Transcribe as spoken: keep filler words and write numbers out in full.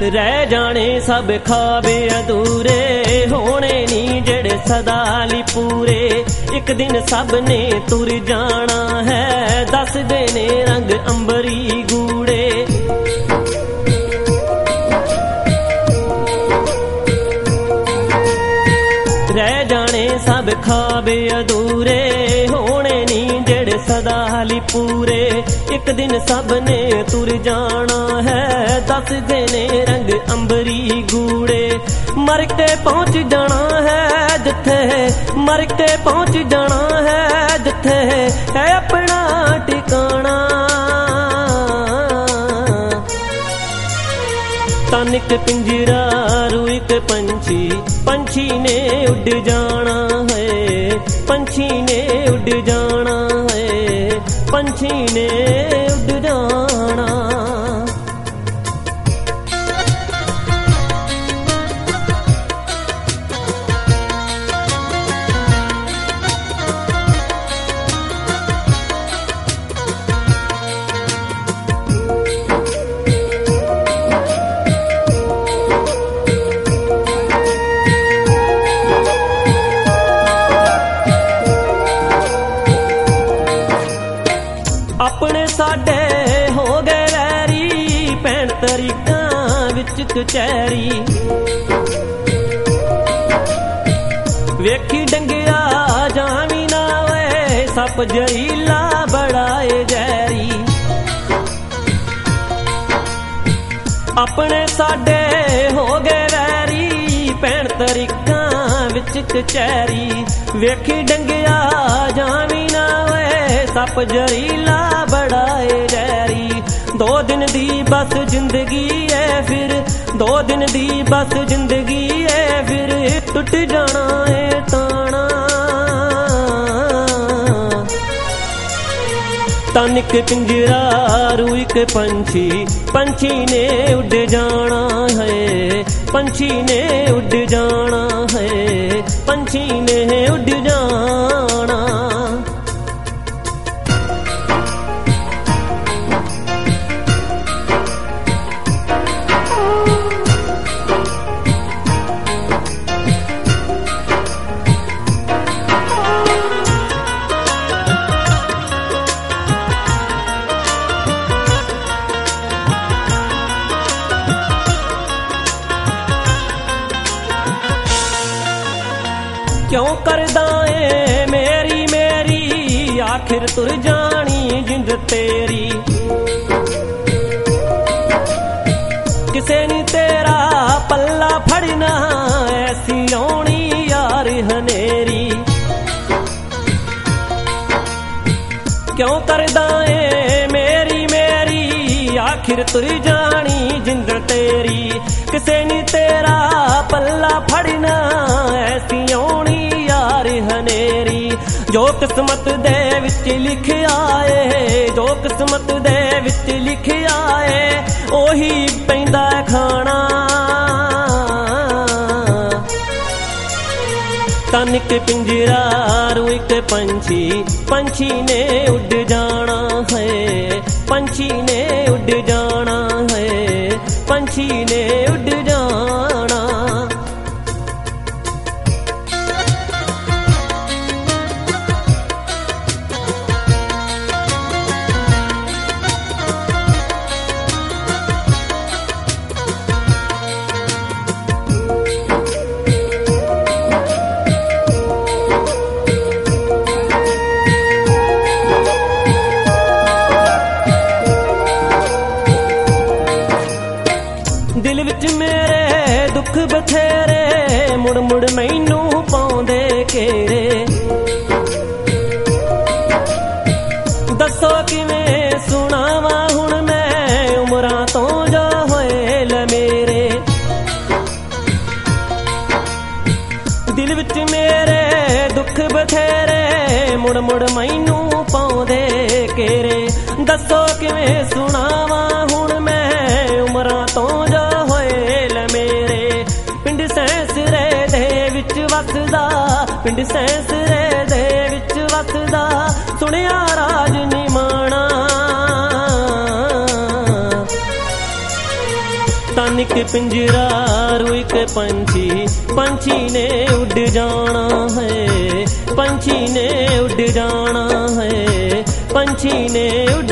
ਰਹਿ ਜਾਣੇ ਸਭ ਖਾਬੇ ਅਧੂਰੇ, ਹੋਣੇ ਨੀ ਜਿਹੜੇ ਸਦਾ ਲਈ ਪੂਰੇ। ਇੱਕ ਦਿਨ ਸਭ ਨੇ ਤੁਰ ਜਾਣਾ ਹੈ, ਦੱਸਦੇ ਨੇ ਰੰਗ ਅੰਬਰੀ ਗੂੜੇ। ਰਹਿ ਜਾਣੇ ਸਭ ਖਾਬੇ ਅਧੂਰੇ, ਹੋਣੇ ਨੀ ਜਿਹੜੇ ਸਦਾ ਲਈ ਪੂਰੇ। ਇੱਕ ਦਿਨ ਸਭ ਨੇ ਤੁਰ ਜਾਣਾ ਹੈ, ਦੱਸਦੇ ਨੇ ਰੰਗ ਅੰਬਰੀ ਗੂੜੇ। ਮਰ ਕੇ ਪਹੁੰਚ ਜਾਣਾ ਹੈ ਜਿੱਥੇ, ਮਰ ਕੇ ਪਹੁੰਚ ਜਾਣਾ ਹੈ ਜਿੱਥੇ ਹੈ ਆਪਣਾ ਟਿਕਾਣਾ। ਤਨ ਇੱਕ ਪਿੰਜਰਾ ਰੂ ਇੱਕ ਪੰਛੀ, ਪੰਛੀ ਨੇ ਉੱਡ ਜਾਣਾ ਹੈ, ਪੰਛੀ ਨੇ ਉੱਡ ਜਾਣਾ ਹੈ, ਪੰਛੀ ਨੇ ਉੱਡ ਜਾਣਾ। ਆਪਣੇ ਸਾਡੇ ਹੋ ਗਏ ਵੈਰੀ, ਭੈਣ ਤਰੀਕਾਂ ਵਿੱਚ ਕਚਹਿਰੀ। ਵੇਖੀ ਡੰਗਿਆ ਜਾਵੀ ਨਾ ਵੇ, ਸੱਪ ਜ਼ਹਿਰੀਲਾ ਬੜਾ ਏ ਜ਼ਹਿਰੀ। ਆਪਣੇ ਸਾਡੇ ਹੋ ਗਏ ਵੈਰੀ, ਭੈਣ ਤਰੀਕਾਂ ਵਿੱਚ ਕਚਹਿਰੀ। ਵੇਖੀ ਡੰਗਿਆ ਜਾਵੀ ਨਾ ਵੇ, ਸੱਪ ਜ਼ਹਿਰੀਲਾ ਬੜਾ ਏ ਜ਼ਹਿਰੀ। ਦੋ ਦਿਨ ਦੀ ਬਸ ਜ਼ਿੰਦਗੀ ਏ ਫਿਰ, ਦੋ ਦਿਨ ਦੀ ਬਸ ਜ਼ਿੰਦਗੀ ਏ ਫਿਰ, ਟੁੱਟ ਜਾਣਾ ਏ ਤਾਣਾ। ਤਨ ਇੱਕ ਪਿੰਜਰਾ ਰੂ ਇੱਕ ਪੰਛੀ, ਪੰਛੀ ਨੇ ਉੱਡ ਜਾਣਾ ਹੈ, ਪੰਛੀ ਨੇ ਉੱਡ ਜਾਣਾ ਹੈ, ਪੰਛੀ ਨੇ ਉੱਡ ਜਾਣਾ। क्यों करदा ए मेरी मेरी, आखिर तुर जानी जिंद तेरी। किसे नी तेरा पल्ला फड़ना, ऐसी आउणी यार हनेरी। क्यों करदा ए मेरी मेरी, आखिर तुर जानी जिंद तेरी। किसे नी तेरा पल्ला फड़ना, ऐसी आउणी हनेरी। जो किस्मत दे विच लिखिया ए, जो किस्मत दे विच लिखिया ए, ओही पैंदा खाना। तन एक पिंजरा रू एक पंछी, पंछी ने उड़ जाना है, पंछी ने उड़ जाना है, पंछी ने उड़ जाना। दिल विच मेरे दुख बथेरे, मुड़ मुड़ मैनू पाउंदे घेरे। दसो किवें सुणावां हुण मैं, उमरां तो जो होए ले मेरे। दिल विच मेरे दुख बथेरे, मुड़ मुड़ मैनू पाउंदे घेरे। दसो किवें सुणावां हुण मैं, उमरां तो जो वसदा, पिंड सैंसरे दे विच वसदा, सुनिया राज निमाणा। तन ਬਣ ਕੇ ਪਿੰਜਰਾ ਰੋਈ ਕੇ ਪੰਛੀ ਪੰਛੀ ਨੇ ਉੱਡ ਜਾਣਾ ਹੈ ਪੰਛੀ ਨੇ ਉੱਡ ਜਾਣਾ ਹੈ ਪੰਛੀ ਨੇ